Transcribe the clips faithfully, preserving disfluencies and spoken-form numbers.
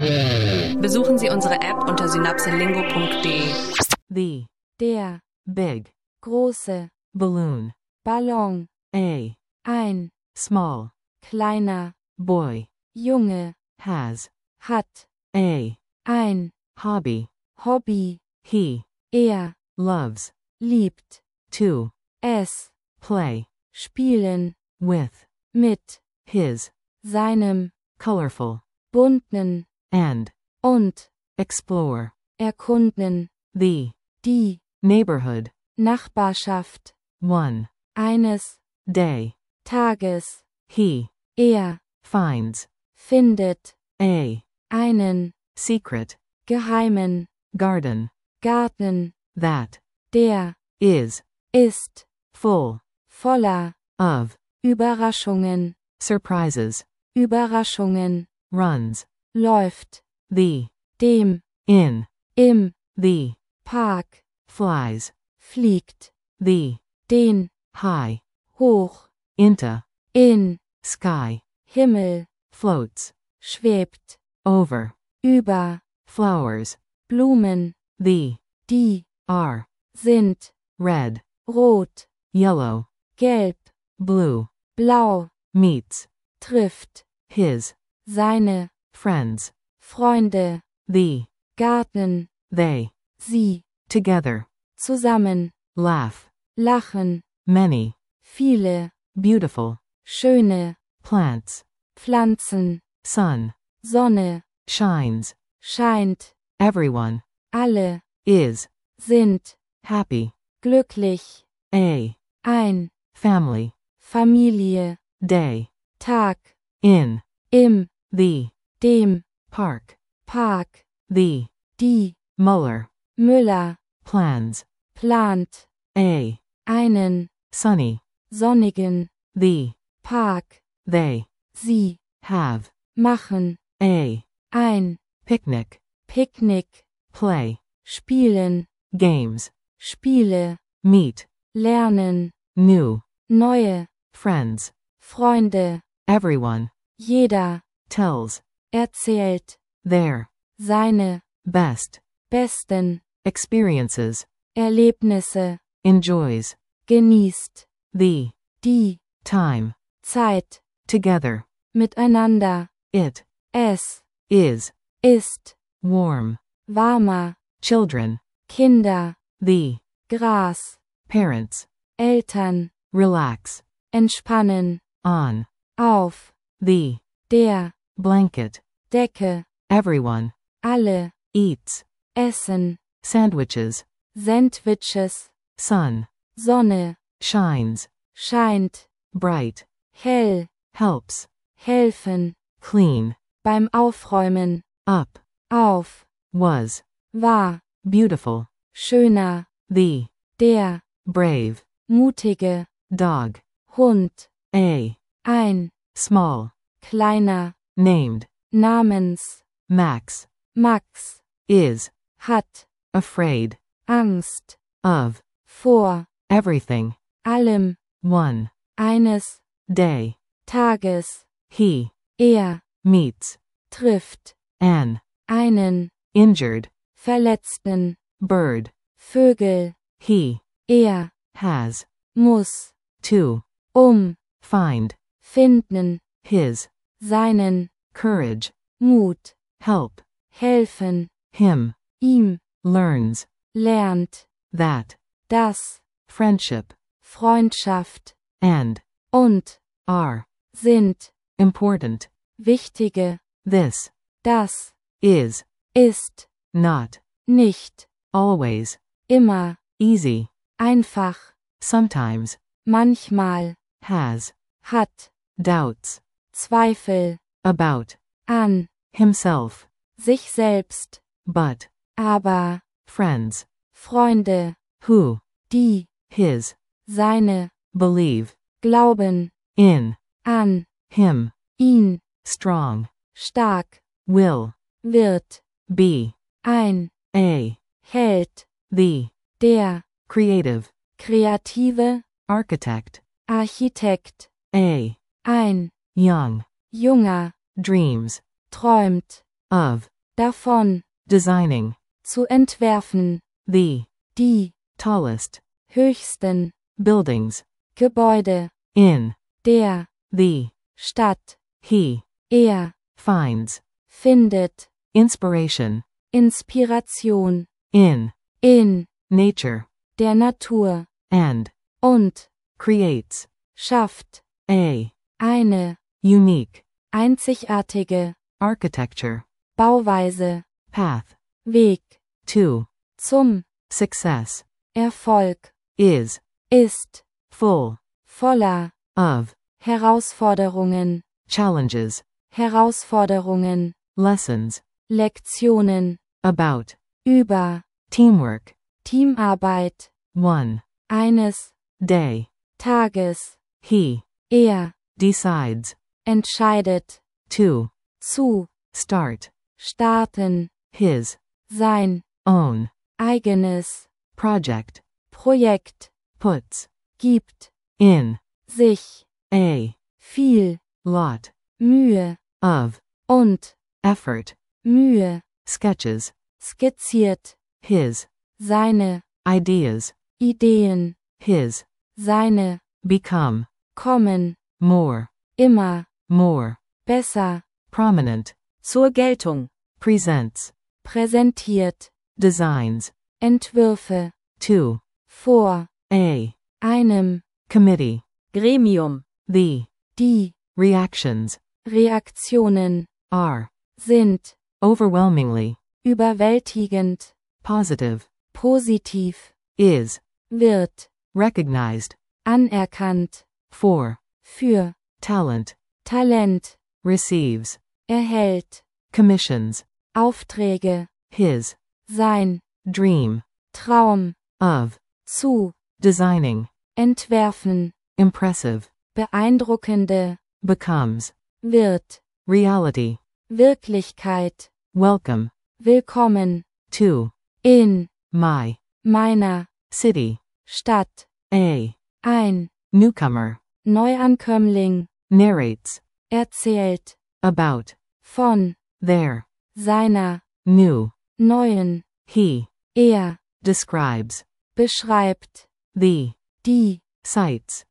Besuchen Sie unsere App unter synapselingo punkt de. The. Der. Big. Große. Balloon. Ballon. A. Ein. Small. Kleiner. Boy. Junge. Has. Hat. A. Ein. Hobby. Hobby. He. Er. Loves. Liebt. To. Es. Play. Spielen. With. Mit. His. Seinem. Colorful. Bunten. And. Und. Explore. Erkunden. The. Die. Neighborhood. Nachbarschaft. One. Eines. Day. Tages. He. Er. Finds. Findet. A. Einen. Secret. Geheimen. Garden. Garten. That. Der. Is. Ist. Full. Voller. Of. Überraschungen. Surprises. Überraschungen. Runs. Läuft. The. Dem. In. Im. The. Park. Flies. Fliegt. The. Den. High. Hoch. Into. In. Sky. Himmel. Floats. Schwebt. Over. Über. Flowers. Blumen. The. Die. Are. Sind. Red. Rot. Yellow. Gelb. Blue. Blau. Meets. Trifft. His. Seine. Friends. Freunde. The. Garten. They. Sie. Together. Zusammen. Laugh. Lachen. Many. Viele. Beautiful. Schöne. Plants. Pflanzen. Sun. Sonne. Shines. Scheint. Everyone. Alle. Is. Sind. Happy. Glücklich. A. Ein. Family. Familie. Day. Tag. In. Im. The. Dem. Park. Park. The. Die. Muller. Müller. Plans. Plant. A. Einen. Sunny. Sonnigen. The. Park. They. Sie. Have. Machen. A. Ein. Picnic. Picknick. Play. Spielen. Games. Spiele. Meet. Lernen. New. Neue. Friends. Freunde. Everyone. Jeder. Tells. Erzählt. Their. Seine. Best. Besten. Experiences. Erlebnisse. Enjoys. Genießt. The. Die. Time. Zeit. Together. Miteinander. It. Es. Is. Ist. Warm. Warmer. Children. Kinder. The. Gras. Parents. Eltern. Relax. Entspannen. On. Auf. The. Der. Blanket. Decke. Everyone. Alle. Eats. Essen. Sandwiches. Sandwiches. Sun. Sonne. Shines. Scheint. Bright. Hell. Helps. Helfen. Clean. Beim Aufräumen. Up. Auf. Was. War. Beautiful. Schöner. The. Der. Brave. Mutige. Dog. Hund. A. Ein. Small. Kleiner. Named. Namens. Max. Max. Is. Hat. Afraid. Angst. Of. Vor. Everything. Allem. One. Eines. Day. Tages. He. Er. Meets. Trifft. An. Einen. Injured. Verletzten. Bird. Vögel. He. Er. Has. Muss. To. Um. Find. Finden. His. Seinen. Courage. Mut. Help. Helfen. Him. Ihm. Learns. Lernt. That. Das. Friendship. Freundschaft. And. Und. Are. Sind. Important. Wichtige. This. Das. Is. Ist. Not. Nicht. Always. Immer. Easy. Einfach. Sometimes. Manchmal. Has. Hat. Doubts. Zweifel. About. An. Himself. Sich selbst. But. Aber. Friends. Freunde. Who. Die. His. Seine. Believe. Glauben. In. An. Him. Ihn. Strong. Stark. Will. Wird. Be. Ein. A. Hält. The. Der. Creative. Kreative. Architect. Architekt. A. Ein. Young. Junger. Dreams. Träumt. Of. davon, designing, zu entwerfen, the, die, tallest, höchsten, buildings, Gebäude, in, der, the, Stadt, he, er, finds, findet, inspiration, Inspiration, in, in, nature, der Natur, and, und, creates, schafft, a, eine, unique, einzigartige, architecture, Bauweise, path, Weg, to, zum, success, Erfolg, is, ist, full, voller, of, Herausforderungen, challenges, Herausforderungen, lessons, Lektionen, about, über, teamwork, Teamarbeit, one, eines, day, Tages, he, er, decides, entscheidet, to, zu, start, starten, his, sein, own, eigenes, project, Projekt, puts, gibt, in, sich, a, viel, lot, Mühe, of, und, effort, Mühe, sketches, skizziert, his, seine, ideas, Ideen, his, seine, become, kommen, more, immer, more, besser, prominent, Zur Geltung. presents, präsentiert, designs, Entwürfe, to, vor, a, einem, committee, Gremium. the, die, reactions, Reaktionen, are, sind, overwhelmingly, überwältigend, positive, positiv, is, wird, recognized, anerkannt, for, für, talent, Talent, receives, erhält, commissions, Aufträge, his, sein, dream, Traum, of, zu, designing, entwerfen, impressive, beeindruckende, becomes, wird, reality, Wirklichkeit, welcome, willkommen, to, in, my, meiner, city, Stadt, a, ein, newcomer, Neuankömmling, narrates, erzählt, about, von, their, seiner, new, neuen, he, er, describes, beschreibt, the, die, sights,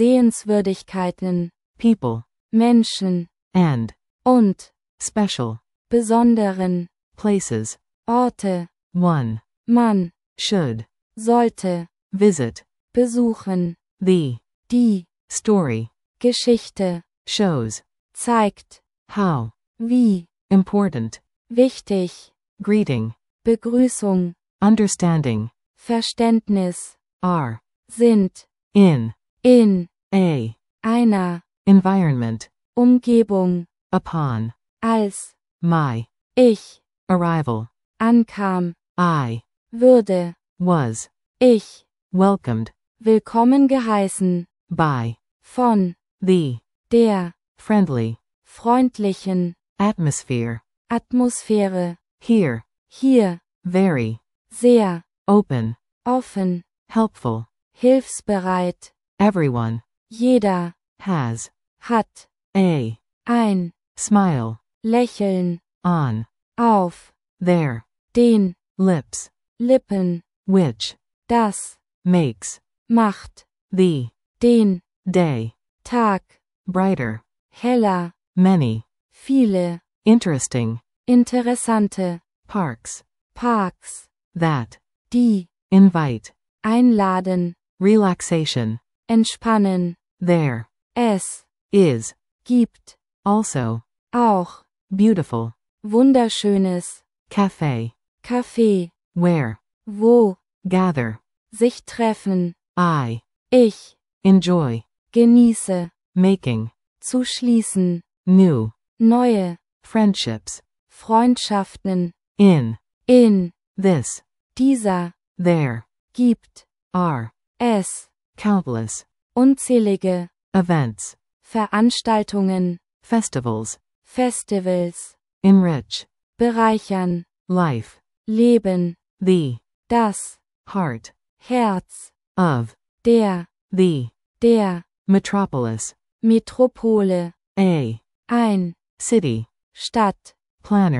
Sehenswürdigkeiten, people, Menschen, and, und, special, besonderen, places, Orte, one, man, should, sollte, visit, besuchen, the, die, story, Geschichte, shows, zeigt, how, wie, important, wichtig, greeting, Begrüßung, understanding, Verständnis, are, sind, in, in, a, einer, environment, Umgebung, upon, als, my, ich, arrival, ankam, I, würde, was, ich, welcomed, willkommen geheißen, by, von, the, der, friendly, freundlichen, atmosphere, Atmosphäre, here, hier, very, sehr, open, offen, helpful, hilfsbereit, everyone, jeder, has, hat, a, ein, smile, Lächeln, on, auf, their, den, lips, Lippen, which, das, makes, macht, the, den, day, Tag, brighter, heller, many, viele, interesting, interessante, parks, Parks, that, die, invite, einladen, relaxation, entspannen, there, es, is, gibt, also, auch, beautiful, wunderschönes, cafe, Café, where, wo, gather, sich treffen, I, ich, enjoy, genieße, making, zu schließen, new, neue, friendships, Freundschaften, in, in, this, dieser, there, gibt, are, es, countless, unzählige, events, Veranstaltungen, festivals, Festivals, enrich, bereichern, life, Leben, the, das, heart, Herz, of, der, the, der, metropolis, Metropole, a, ein, city, Stadt, planner,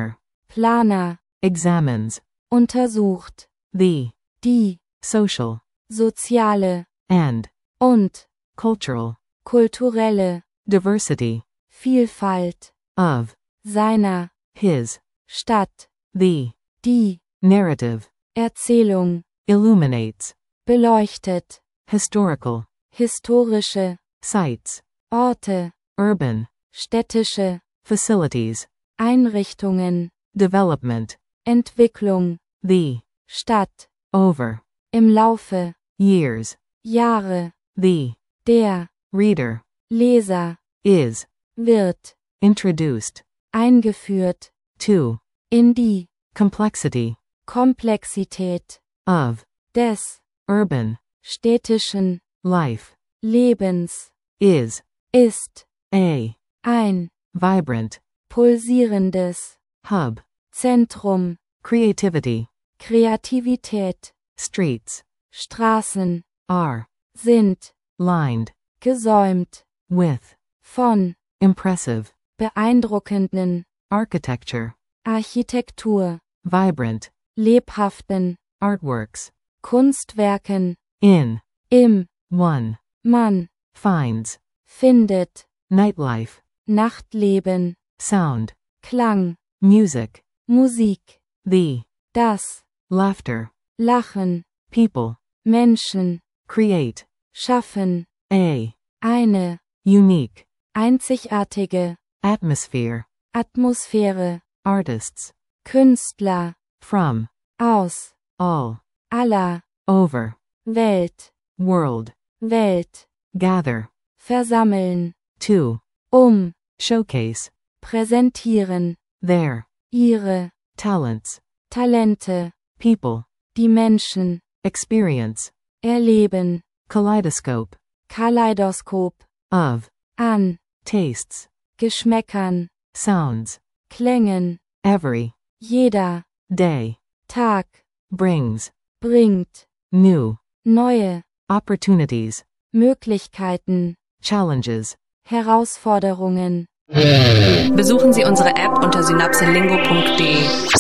Planer, examines, untersucht, the, die, social, soziale, and, und, cultural, kulturelle, diversity, Vielfalt, of, seiner, his, Stadt, the, die, narrative, Erzählung, illuminates, beleuchtet, historical, historische, sites, Orte, urban, städtische, facilities, Einrichtungen, development, Entwicklung, the, Stadt, over, im Laufe, years, Jahre, the, der, reader, Leser, is, wird, introduced, eingeführt, to, in die, complexity, Komplexität, of, des, urban, städtischen, life, Lebens, is, ist, a, ein, vibrant, pulsierendes, hub, Zentrum, creativity, Kreativität, streets, Straßen, are, sind, lined, gesäumt, with, von, impressive, beeindruckenden, architecture, Architektur, vibrant, lebhaften, artworks, Kunstwerken, in, im, one, man, finds, findet, nightlife, Nachtleben, sound, Klang, music, Musik, the, das, laughter, Lachen, people, Menschen, create, schaffen, a, eine, unique, einzigartige, atmosphere, Atmosphäre, artists, Künstler, from, aus, all, aller, over, Welt, world, Welt, gather, versammeln, to, um, showcase, präsentieren, their, ihre, talents, Talente, people, die Menschen, experience, erleben, kaleidoscope, Kaleidoskop, of, an, tastes, Geschmäckern, sounds, Klängen, every, jeder, day, Tag, brings, bringt, new, neue, opportunities, Möglichkeiten, challenges. Herausforderungen. Besuchen Sie unsere App unter synapselingo punkt de.